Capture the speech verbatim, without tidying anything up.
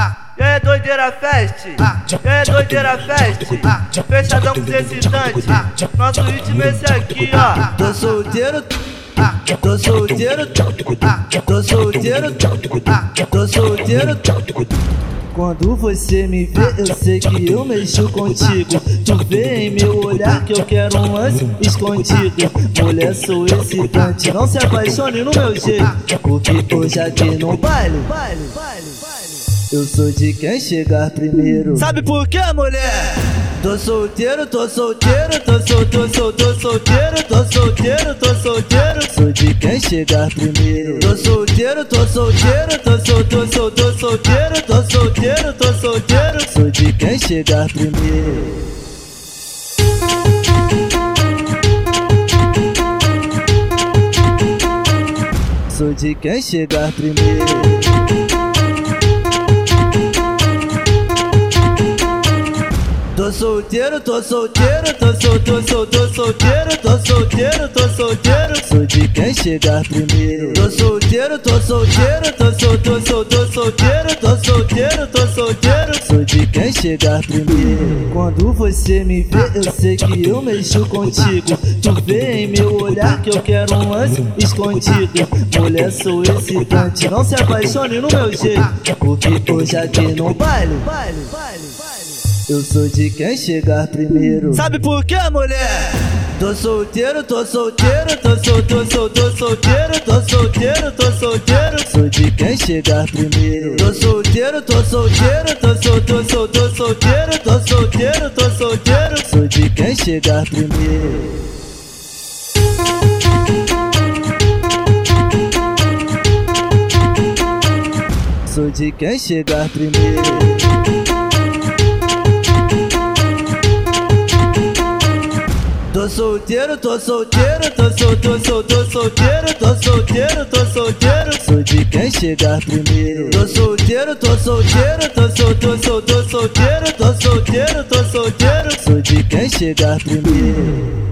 E aí, doideira fest? E aí, doideira fest? Fechadão com os excitantes. Nosso ritmo é esse aqui, ó. Tô solteiro, tô solteiro, tô solteiro, tô solteiro. Quando você me vê, eu sei que eu mexo contigo. Tu vê em meu olhar que eu quero um lance escondido. Mulher, sou excitante, não se apaixone no meu jeito, porque hoje aqui no baile eu sou de quem chegar primeiro. Sabe por quê, mulher? Tô solteiro, tô solteiro, tô solteiro, tô, tô solteiro, tô solteiro, tô solteiro. Sou de quem chegar primeiro. Tô solteiro, tô solteiro, tô solteiro, tô, tô solteiro, tô solteiro, tô solteiro. Sou de quem chegar primeiro. Sou de quem chegar primeiro. Tô solteiro, tô solteiro, tô solteiro, tô, tô solteiro, tô solteiro, tô solteiro. Sou de quem chegar primeiro. Tô solteiro, tô solteiro, tô solteiro, tô, tô solteiro, tô solteiro, tô solteiro. Sou de quem chegar primeiro. Quando você me vê, eu sei que eu mexo contigo. Tu vê em meu olhar que eu quero um lance escondido. Mulher, sou excitante, não se apaixone no meu jeito, porque hoje aqui no baile eu sou de quem chegar primeiro. Sabe por quê, mulher? Tô solteiro, tô solteiro, tô solteiro, tô, tô solteiro, tô solteiro, tô solteiro. Sou de quem chegar primeiro. Tô solteiro, tô solteiro, tô solteiro, tô, tô solteiro, tô solteiro, tô solteiro. Sou de quem chegar primeiro. Sou de quem chegar primeiro. Tô solteiro, tô solteiro, tô solteiro, tô, tô solteiro, tô solteiro, tô solteiro. Sou de quem chegar primeiro. Tô solteiro, tô solteiro, tô solteiro, tô, tô solteiro, tô solteiro, tô solteiro. Sou de quem chegar primeiro.